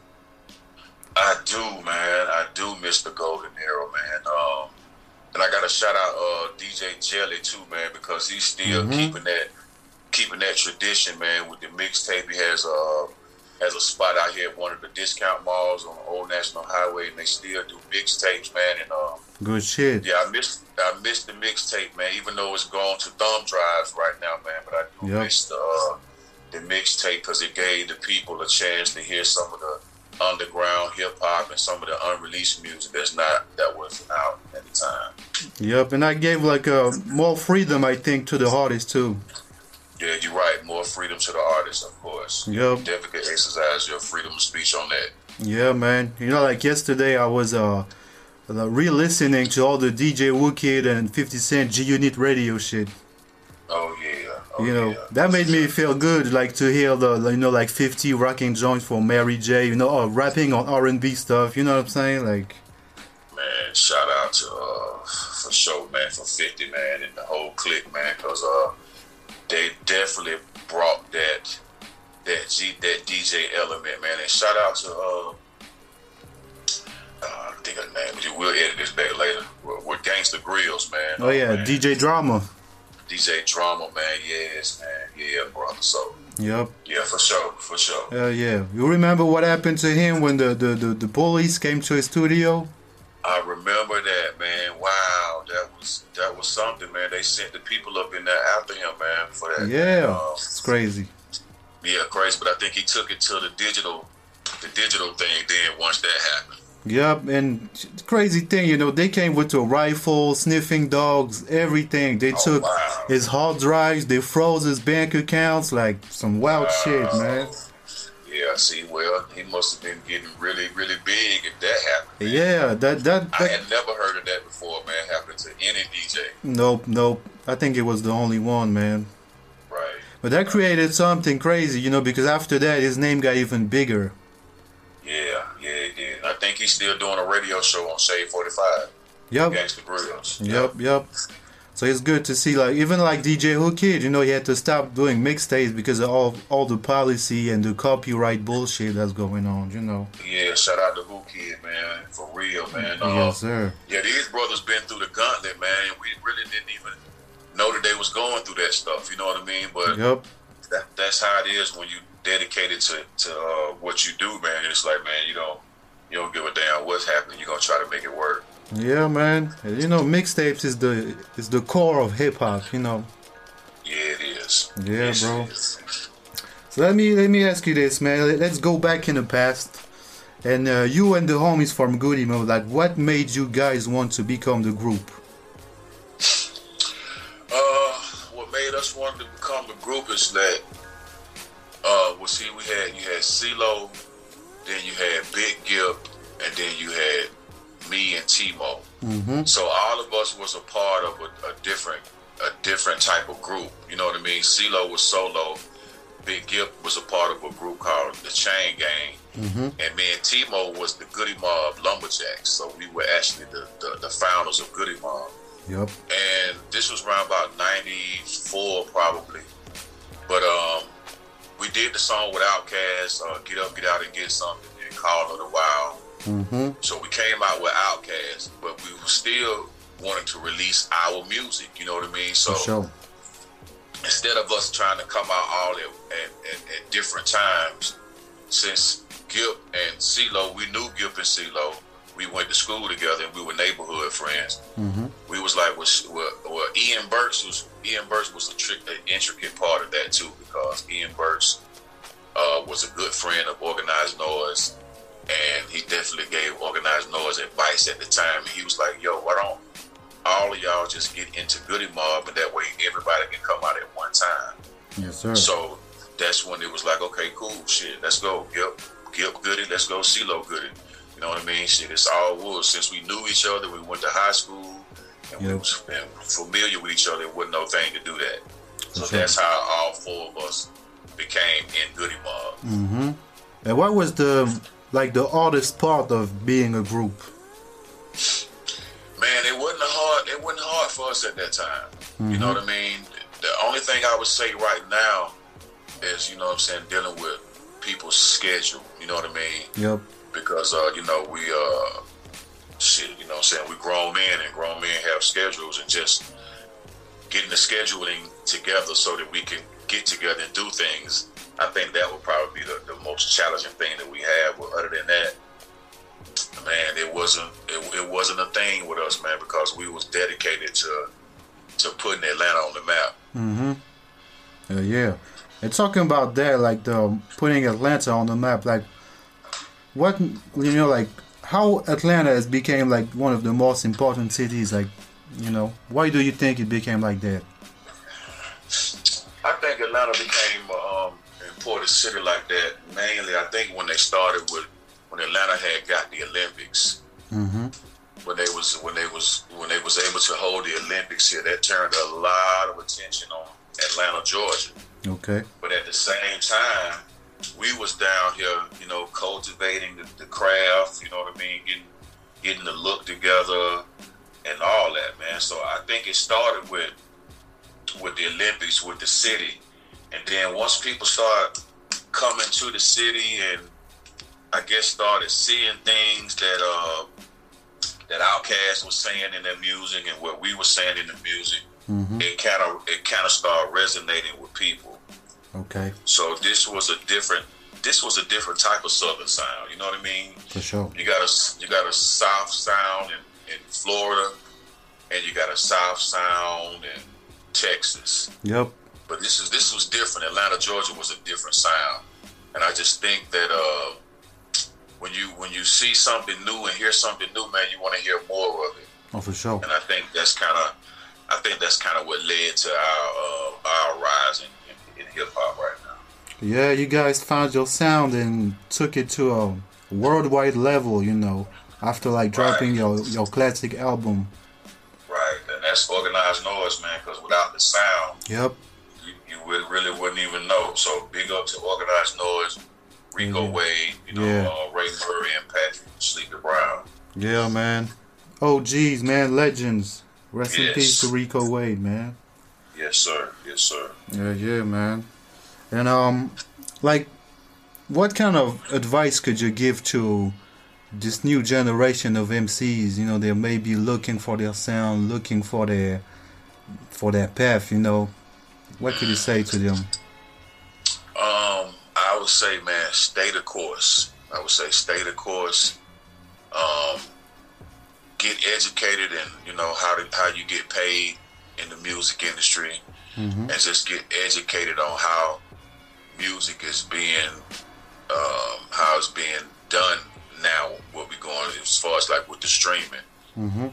I do, man. I do miss the golden era, man. And I gotta shout out DJ Jelly too, man, because he's still keeping that tradition, man. With the mixtape, he has a spot out here at one of the discount malls on Old National Highway, and they still do mixtapes, man. And good shit. Yeah, I miss the mixtape, man. Even though it's gone to thumb drives right now, man. But I do miss the mixtape because it gave the people a chance to hear some of the underground hip hop and some of the unreleased music that wasn't out at the time. Yep, and I gave like more freedom, I think, to the artists too. Yeah, you're right. More freedom to the artists, of course. Yep. Definitely exercise your freedom of speech on that. Yeah, man. You know, like yesterday, I was re-listening to all the DJ Wookid and 50 Cent G-Unit radio shit. Oh yeah. You know, that made me feel good, like to hear the, you know, like 50 rocking joints for Mary J. You know, rapping on R&B stuff. You know what I'm saying? Like, man, shout out to for sure, man, for 50, man, and the whole clique, man, because they definitely brought that DJ element, man. And shout out to I think her name, but we'll edit this back later. We're Gangsta Grills, man. Oh yeah, man. DJ Drama. DJ Drama, man. Yes, man. Yeah, brother. So. Yep. Yeah, for sure. Yeah. You remember what happened to him when the police came to his studio? I remember that, man. Wow, that was something, man. They sent the people up in there after him, man, for that. Yeah, it's crazy. Yeah, crazy. But I think he took it to the digital thing. Then once that happened. Yep, and crazy thing, you know, they came with a rifle, sniffing dogs, everything. They took his hard drives, they froze his bank accounts, like some wild shit, man. Yeah, see, well, he must have been getting really, really big if that happened. Yeah, that I had never heard of that before, man, happening to any DJ. Nope. I think it was the only one, man. Right. But that created something crazy, you know, because after that, his name got even bigger. Yeah, it did. I think he's still doing a radio show on Shade 45. Yep. Gangsta Grills. Yep. So it's good to see, like, even like DJ Who Kid, you know, he had to stop doing mixtapes because of all the policy and the copyright bullshit that's going on, you know. Yeah, shout out to Who Kid, man, for real, man. Yes, sir. Yeah, these brothers been through the gauntlet, man. We really didn't even know that they was going through that stuff, you know what I mean? But yep. That's how it is when you dedicated to what you do, man. It's like, man, you don't give a damn what's happening. You're gonna try to make it work. Yeah, man. You know, mixtapes is the core of hip hop. You know. Yeah, it is. Yeah, yes, bro. it is. So let me ask you this, man. Let's go back in the past, and you and the homies from Goody Mob, like, what made you guys want to become the group? What made us want to become the group is that. You had CeeLo, then you had Big Gip, and then you had me and T-Mo. Mm-hmm. So all of us was a part of a different type of group. You know what I mean? CeeLo was solo. Big Gip was a part of a group called the Chain Gang. Mm-hmm. And me and T-Mo was the Goody Mob Lumberjacks. So we were actually the founders of Goody Mob. Yep. And this was around about 94 probably. But we did the song with Outkast, Get Up, Get Out and Get Something, and Call of the Wild. Mm-hmm. So we came out with Outkast, but we were still wanting to release our music, you know what I mean? So For sure. Instead of us trying to come out all at different times, since Gip and CeeLo, we knew Gip and CeeLo, we went to school together and we were neighborhood friends. Mm-hmm. We was like, well, Ian Burks was an intricate part of that too, because Ian Burks was a good friend of Organized Noise, and he definitely gave Organized Noise advice at the time. And he was like, yo, why don't all of y'all just get into Goody Mob, and that way everybody can come out at one time. Yes, sir. So that's when it was like, okay, cool, shit, let's go. Gip Goody, let's go CeeLo Goody. You know what I mean? Shit, it's all wood. Since we knew each other, we went to high school, and we was familiar with each other. It wasn't no thing to do that. So that's how all four of us became in Goody Mob. Mm-hmm. And what was the hardest part of being a group? Man, it wasn't hard for us at that time. Mm-hmm. You know what I mean? The only thing I would say right now is, you know what I'm saying, dealing with people's schedule. You know what I mean? Yep. Because you know, we you know what I'm saying, we grown men, and grown men have schedules, and just getting the scheduling together so that we can get together and do things. I think that would probably be the most challenging thing that we have. But other than that, man, it wasn't a thing with us, man, because we was dedicated to putting Atlanta on the map. Mm-hmm. Yeah. And talking about that, like the putting Atlanta on the map, like what, you know, like how Atlanta has became like one of the most important cities, like, you know, why do you think it became like that? I think Atlanta became an important city like that mainly, I think, when Atlanta had got the Olympics. Mm-hmm. When they was able to hold the Olympics here, that turned a lot of attention on Atlanta, Georgia. Okay. But at the same time, we was down here, you know, cultivating the craft, you know what I mean, getting the look together and all that, man. So I think it started with the Olympics, with the city. And then once people start coming to the city and I guess started seeing things that Outkast was saying in their music and what we were saying in the music, mm-hmm. it kind of started resonating with people. Okay. So this was a different this was a different type of Southern sound. You know what I mean? For sure. You got a South sound in Florida, and you got a South sound in Texas. Yep. But this was different. Atlanta, Georgia was a different sound, and I just think that when you see something new and hear something new, man, you want to hear more of it. Oh, for sure. And I think that's kind of what led to our rise in hip hop right now. Yeah, you guys found your sound and took it to a worldwide level, you know, after like dropping your classic album. Right, and that's Organized Noise, man, because without the sound, yep, you really wouldn't even know. So big up to Organized Noise, Rico Wade, you know, Ray Murray and Patrick Sleepy Brown. Yeah, man. Oh, geez, man, legends. Rest in peace to Rico Wade, man. Yes, sir. Yes, sir. Yeah, man. And like, what kind of advice could you give to this new generation of MCs? You know, they may be looking for their sound, looking for their path. You know, what could you say to them? I would say, man, stay the course. I would say stay the course. Get educated in, you know, how you get paid in the music industry, and just get educated on how music is being, how it's being done now. What we going as far as like with the streaming, and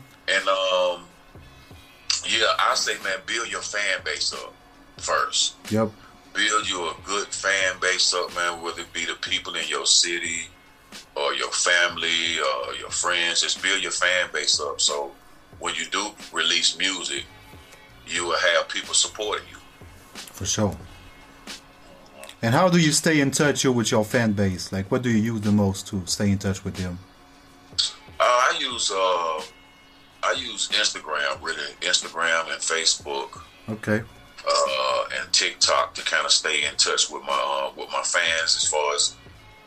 I say, man, build your fan base up first. Yep. Build you a good fan base up, man. Whether it be the people in your city, or your family, or your friends, just build your fan base up. So when you do release music, you will have people supporting you. For sure. And how do you stay in touch with your fan base? Like, what do you use the most to stay in touch with them? I use Instagram, really. Instagram and Facebook. Okay. And TikTok to kind of stay in touch with my fans as far as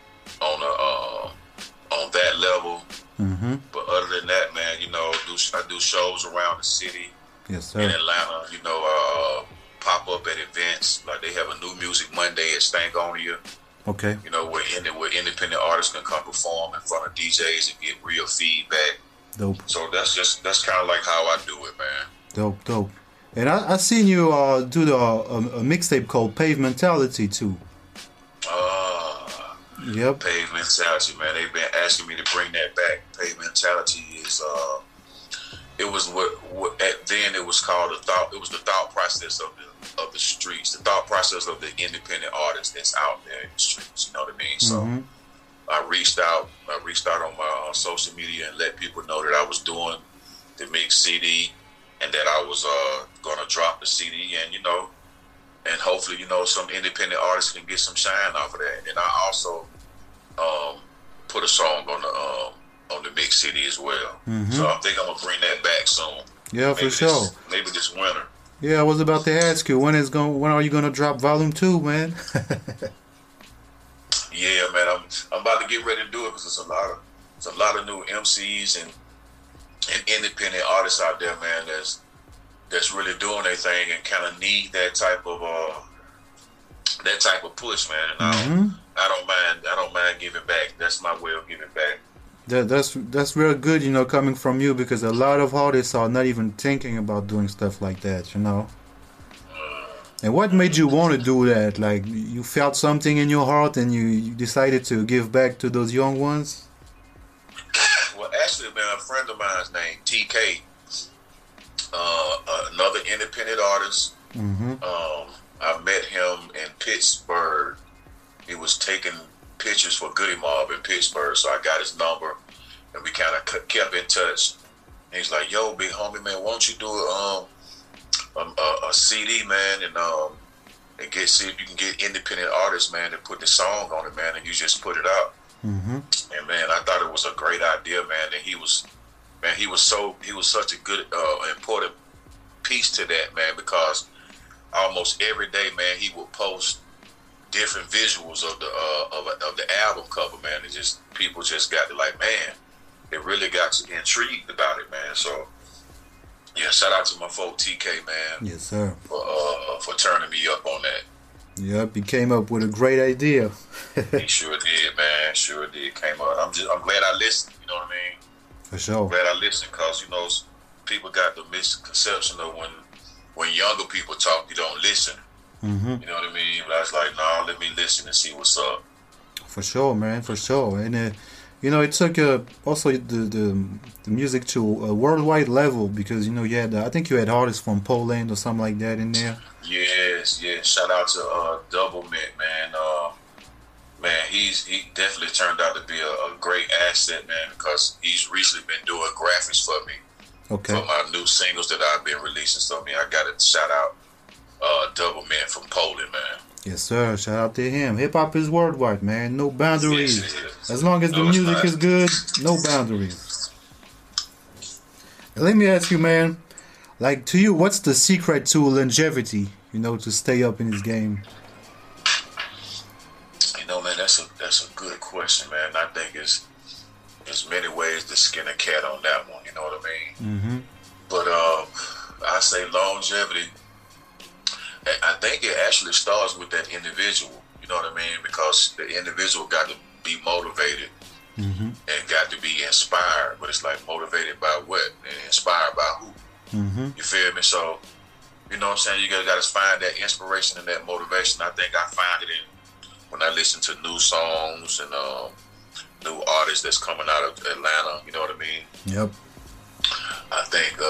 on that level. But other than that, man, you know, I do shows around the city. Yes, sir. In Atlanta, you know, pop up at events. Like they have a New Music Monday at Stankonia. Okay. You know, where independent artists can come perform in front of DJs and get real feedback. Dope. So that's kind of like how I do it, man. Dope. And I seen you do a mixtape called Pave Mentality too. Yep. Pave Mentality, man. They've been asking me to bring that back. Pave Mentality is it was what then it was called the thought process of the streets, the thought process of the independent artist that's out there in the streets. You know what I mean? So I reached out on my social media and let people know that I was doing the mix CD and that I was gonna drop the CD, and you know, and hopefully, you know, some independent artists can get some shine off of that. And I also put a song on the mix CD as well. So I think I'm gonna bring that back soon. Yeah, for sure. Maybe this winter. Yeah, I was about to ask you when are you gonna drop Volume 2, man? Yeah, man, I'm about to get ready to do it because there's a lot of new MCs and independent artists out there, man, that's really doing their thing and kind of need that type of push, man. And I don't mind giving back. That's my way of giving back. That's real good, you know, coming from you, because a lot of artists are not even thinking about doing stuff like that, you know. And what made you want to do that? Like, you felt something in your heart and you decided to give back to those young ones? Well, actually, man, a friend of mine's named TK, another independent artist. I met him in Pittsburgh. He was taking pictures for Goody Mob in Pittsburgh, so I got his number, and we kind of kept in touch. And he's like, "Yo, big homie, man, why don't you do a CD, man, and see if you can get independent artists, man, to put the song on it, man, and you just put it out." And man, I thought it was a great idea, man. And he was such a good, important piece to that, man, because almost every day, man, he would post different visuals of the album cover, man. It just, people just got to like, man, they really got intrigued about it, man. So yeah, shout out to my folk TK, man. Yes, sir. For turning me up on that. Yep, he came up with a great idea. He sure did, man. Sure did. Came up. I'm glad I listened. You know what I mean? For sure. I'm glad I listened because people got the misconception of when younger people talk, you don't listen. Mm-hmm. You know what I mean? But I was like, no, let me listen and see what's up. For sure, man. For sure. And it took also the music to a worldwide level because you had I think you had artists from Poland or something like that in there. Yes. Shout out to Double Mint, man. Man, he definitely turned out to be a great asset, man, because he's recently been doing graphics for me. Okay. For my new singles that I've been releasing. So I got to shout out Double Mint from Poland, man. Yes, sir. Shout out to him. Hip hop is worldwide, man. No boundaries. Yes, as long as the music is good, no boundaries. And let me ask you, man. Like, to you, what's the secret to longevity? To stay up in this game. Man, that's a good question, man. I think there's many ways to skin a cat on that one. You know what I mean? Mm-hmm. But I say longevity. I think it actually starts with that individual. You know what I mean? Because the individual got to be motivated and got to be inspired. But it's like motivated by what? And inspired by who? Mm-hmm. You feel me? So, you know what I'm saying? You got to find that inspiration and that motivation. I think I find it when I listen to new songs and new artists that's coming out of Atlanta. You know what I mean? Yep. I think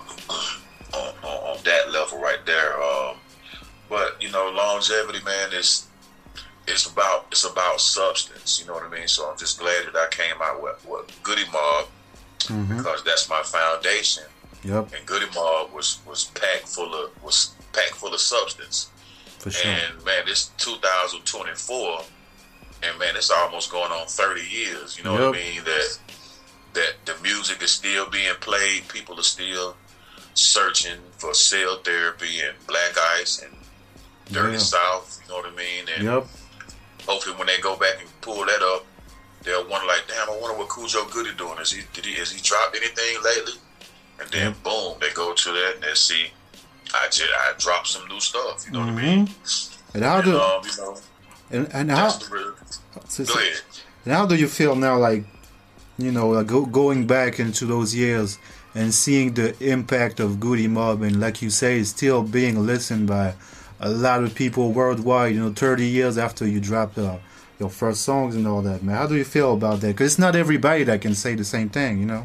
on that level right there. But longevity, man, it's about substance. You know what I mean? So I'm just glad that I came out with Goody Mob because that's my foundation. Yep. And Goody Mob was packed full of substance. For sure. And man, it's 2024, and man, it's almost going on 30 years. You know what I mean? That the music is still being played. People are still searching for cell therapy and Black Ice and Dirty South. You know what I mean? And hopefully, when they go back and pull that up, they'll wonder like, damn, I wonder what Cujo Goody doing. Has he dropped anything lately? And then boom, they go to that and they see I dropped some new stuff. You know what I mean? And how do and how? Go ahead. And how do you feel now? Like going back into those years and seeing the impact of Goody Mob, and like you say, still being listened by a lot of people worldwide. 30 years after you dropped your first songs and all that, man. How do you feel about that? Because it's not everybody that can say the same thing. Man,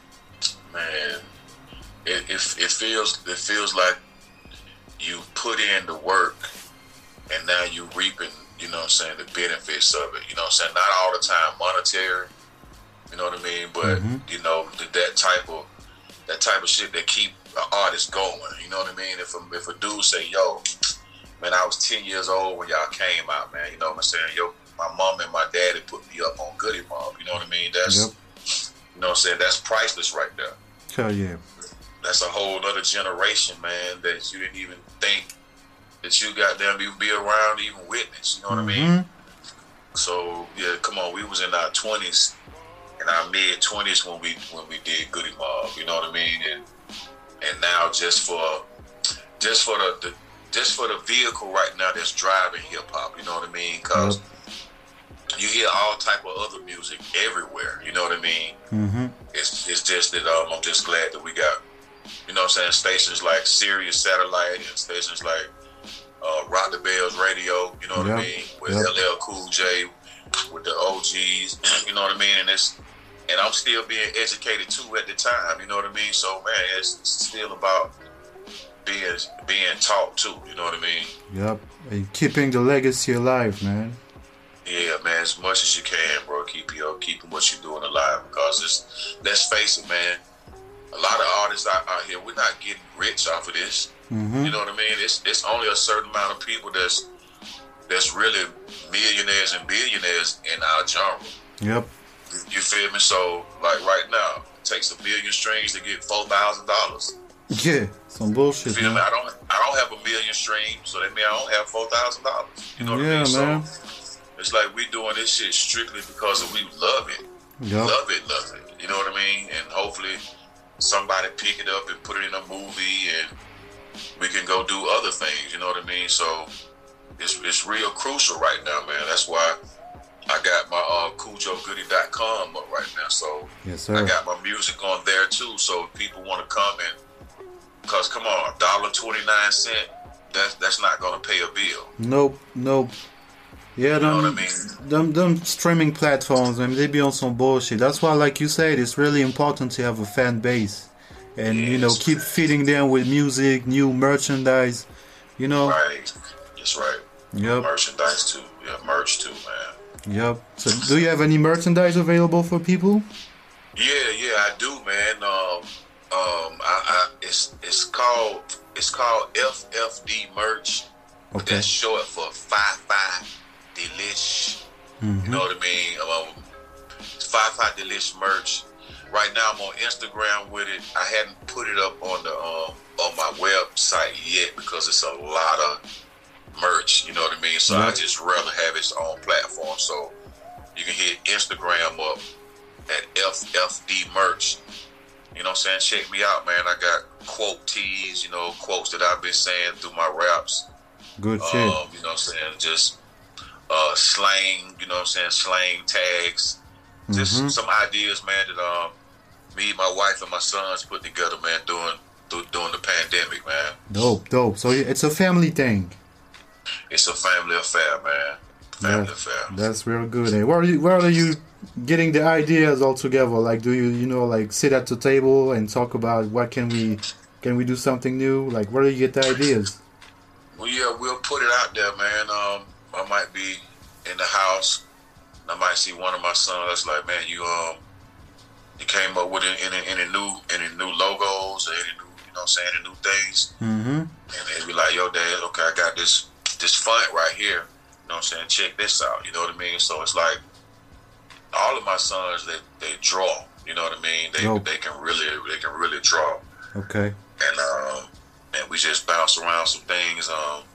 it feels like you put in the work and now you reaping, the benefits of it. Not all the time monetary, you know what I mean? But that type of shit that keep an artist going. You know what I mean? If a dude say, yo, man, I was 10 years old when y'all came out, man. You know what I'm saying? Yo, my mom and my daddy put me up on Goody Mob. You know what I mean? That's you know what I'm saying? That's priceless right there. Hell yeah. That's a whole other generation, man, that you didn't even think that you goddamn even be around to even witness. You know what I mean? So yeah, come on, we was in our 20s, in our mid 20s when we did Goody Mob. You know what I mean? And now just for the vehicle right now that's driving hip hop. You know what I mean? Because you hear all type of other music everywhere. You know what I mean? It's just that I'm just glad that we got, you know what I'm saying, stations like Sirius Satellite and stations like Rock the Bells Radio, you know what I mean, with LL Cool J, with the OGs, you know what I mean, and I'm still being educated too at the time, you know what I mean, so man, it's still about being taught too, you know what I mean. Yep, and keeping the legacy alive, man. Yeah, man, as much as you can, bro, keeping what you're doing alive, because let's face it, man, a lot of artists out here, we're not getting rich off of this. You know what I mean? It's only a certain amount of people that's really millionaires and billionaires in our genre. Yep. You feel me? So, like right now, it takes 1 million streams to get $4,000. Yeah, some bullshit. You feel me? I don't have 1 million streams, so that means I don't have $4,000. You know what I mean? Man. So it's like we doing this shit strictly because we love it. Love it. You know what I mean? And hopefully somebody pick it up and put it in a movie and we can go do other things, you know what I mean? So it's real crucial right now, man. That's why I got my CoolJoeGoody.com up right now. So yes, sir. I got my music on there too. So if people want to come in, because come on, $1.29, that's not gonna pay a bill. Nope. Yeah, you know what I mean? Them streaming platforms, they be on some bullshit. That's why, like you said, it's really important to have a fan base, and keep feeding them with music, new merchandise. Right. That's right. Yep. Merchandise too. Yeah, merch too, man. Yep. So, do you have any merchandise available for people? Yeah, I do, man. It's called FFD merch. Okay. That's short for 55 Delish. You know what I mean? 55 Delish merch. Right now I'm on Instagram with it. I hadn't put it up on the on my website yet because it's a lot of merch. You know what I mean? So I just rather have its own platform. So you can hit Instagram up at FFD merch. You know what I'm saying? Check me out, man. I got quote tees, quotes that I've been saying through my raps. Good shit. You know what I'm saying? Just slang, you know what I'm saying? Slang tags. Just some ideas, man, that me, my wife, and my sons put together, man, during the pandemic, man. Dope. So it's a family thing. It's a family affair, man. Family affair. That's real good. Hey, where are you getting the ideas all together? Like, do you like sit at the table and talk about what can we do something new? Like, where do you get the ideas? Well, yeah, we'll put it out there, man. I might be in the house. I might see one of my sons like, man, you came up with any new logos or any new, you know what I'm saying, any new things. And they be like, yo, Dad, okay, I got this font right here. You know what I'm saying? Check this out. You know what I mean? So it's like all of my sons, they draw. You know what I mean? They can really draw. Okay. And we just bounce around some things.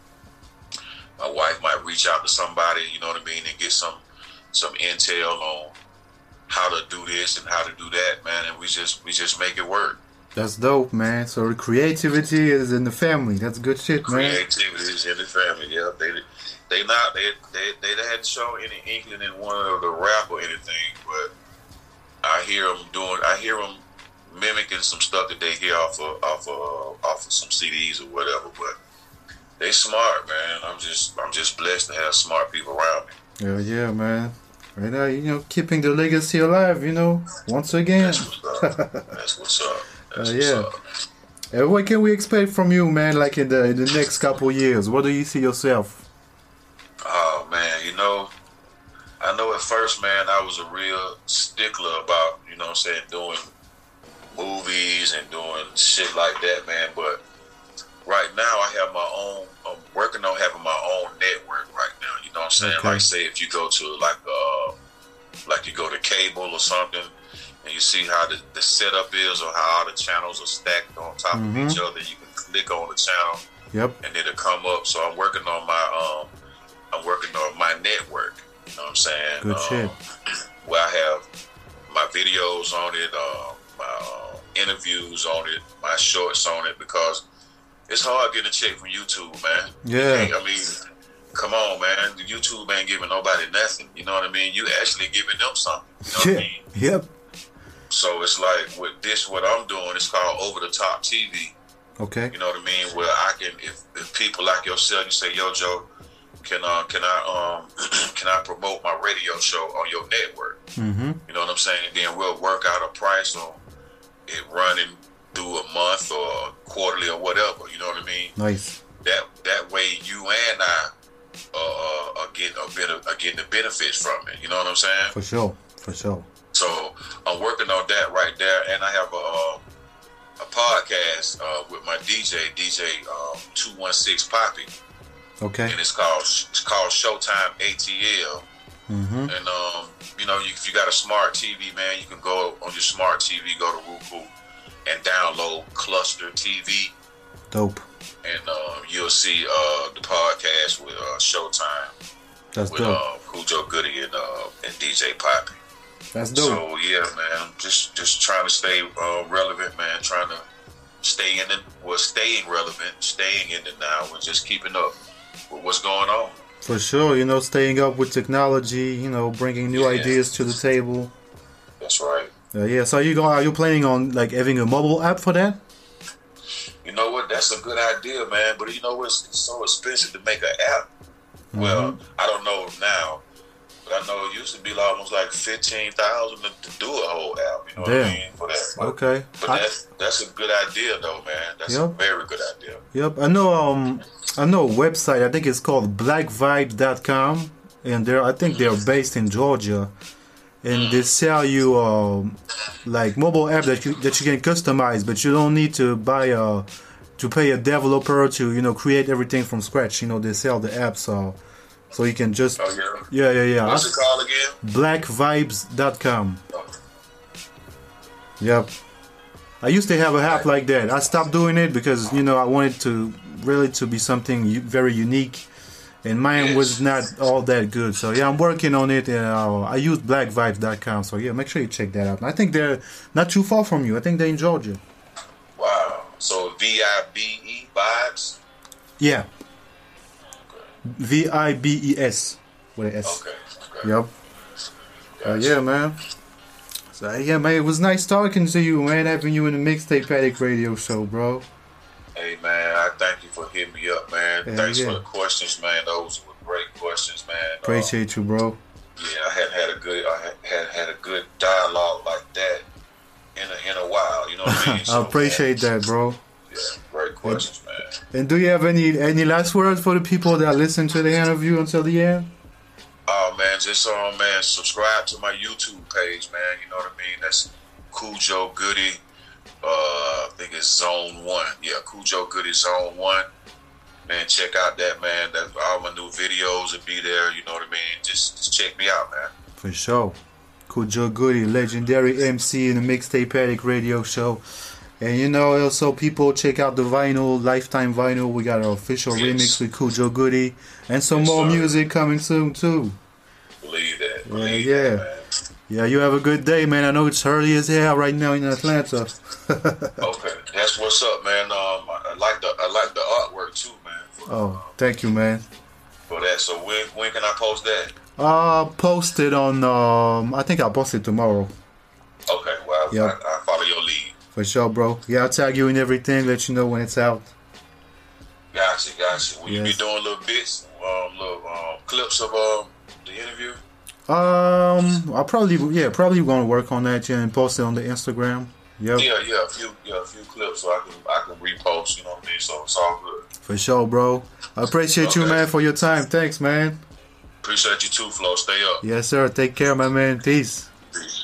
My wife might reach out to somebody, you know what I mean, and get some intel on how to do this and how to do that, man. And we just make it work. That's dope, man. So the creativity is in the family. That's good shit, man. Creativity is in the family. Yeah, they hadn't shown any inkling in one of the rap or anything, but I hear them mimicking some stuff that they hear off of some CDs or whatever. But they smart, man. I'm just blessed to have smart people around me. Hell yeah, man. Right now, keeping the legacy alive, once again. That's what's up. And what can we expect from you, man, like in the next couple years? What do you see yourself? Oh, man, I know at first, man, I was a real stickler about, you know what I'm saying, doing movies and doing shit like that, man. But right now I'm working on having my own network right now. You know what I'm saying? Okay. Like, say if you go to like you go to cable or something and you see how the setup is or how all the channels are stacked on top of each other, you can click on the channel. Yep. And it'll come up. So I'm working on my network. You know what I'm saying? Good shit. Where I have my videos on it, my interviews on it, my shorts on it, because it's hard getting a check from YouTube, man. Yeah. I mean, come on, man. YouTube ain't giving nobody nothing. You know what I mean? You actually giving them something. You know what I mean? Yep. So it's like with this, what I'm doing, it's called Over the Top TV. Okay. You know what I mean? Where I can, if people like yourself, you say, yo, Joe, can I promote my radio show on your network? You know what I'm saying? Then we'll work out a price on it running through a month or quarterly or whatever. You know what I mean? Nice. That way you and I are getting the benefits from it. You know what I'm saying? For sure. So I'm working on that right there, and I have a podcast with my DJ 216 Poppy. Okay. And it's called Showtime ATL. And if you got a smart TV, man, you can go on your smart TV, go to Roku and download Cluster TV. Dope. And you'll see the podcast with Showtime. That's with dope. Cool Joe Goody and DJ Poppy. That's dope. So yeah, man, just trying to stay relevant, man. Trying to staying relevant, staying in the now, and just keeping up. what's going on. For sure, you know, staying up with technology, you know, bringing new ideas to the table. That's right. Yeah. So are you planning on like having a mobile app for that? You know what? That's a good idea, man. But you know what? It's so expensive to make an app. Mm-hmm. Well, I don't know now, but I know it used to be almost like 15,000 to do a whole app. You know what I mean? For that. But, Okay. But that's a good idea, though, man. That's a very good idea. Yep. I know a website. I think it's called blackvibes.com, and I think they're based in Georgia, and they sell you like mobile app that you can customize, but you don't need to buy to pay a developer to create everything from scratch. You know, they sell the app so you can just yeah. What's it called again? Blackvibes.com. Yep. I used to have a app like that. I stopped doing it because I wanted to be something very unique, and mine was not all that good. So yeah, I'm working on it, and I use blackvibes.com. So yeah, make sure you check that out. I think they're not too far from you. I think they're in Georgia. Wow. So VIBE vibes. Yeah. VIBES with an S. Okay. Yep. Yeah, man. So yeah, man, it was nice talking to you, man. Having you in the Mixtape Addict Radio Show, bro. Hey, man, I thank you for hitting me up, man. Yeah, Thanks for the questions, man. Those were great questions, man. Appreciate you, bro. Yeah, I had a good dialogue like that in a while. You know what I mean? I appreciate that, bro. Yeah, great questions, man. And do you have any last words for the people that listen to the interview until the end? Oh man, just subscribe to my YouTube page, man. You know what I mean? That's Cujo Goody. I think it's Zone 1. Yeah, Cujo Goody Zone 1. Man, check out that, man. That all my new videos will be there. You know what I mean? Just check me out, man. For sure. Cujo Goody, legendary MC in the Mixtape Addict Radio Show. And also people check out the vinyl, Lifetime Vinyl. We got an official remix with Cujo Goody, and some more music coming soon too. Believe that. That, man. Yeah, you have a good day, man. I know it's early as hell right now in Atlanta. Okay, that's what's up, man. I like the artwork too, man. Oh, thank you, man. For that. So when can I post that? Post it on. I think I'll post it tomorrow. Okay, well, I follow your lead. For sure, bro. Yeah, I'll tag you in everything, let you know when it's out. Gotcha. Will you be doing little bits, little clips of the interview? I'll probably gonna work on that and post it on the Instagram. Yep. Yeah, a few clips so I can repost. You know what I mean? So it's all good. For sure, bro. I appreciate you, man, for your time. Thanks, man. Appreciate you too, Flo. Stay up. Yes, sir. Take care, my man. Peace. Peace.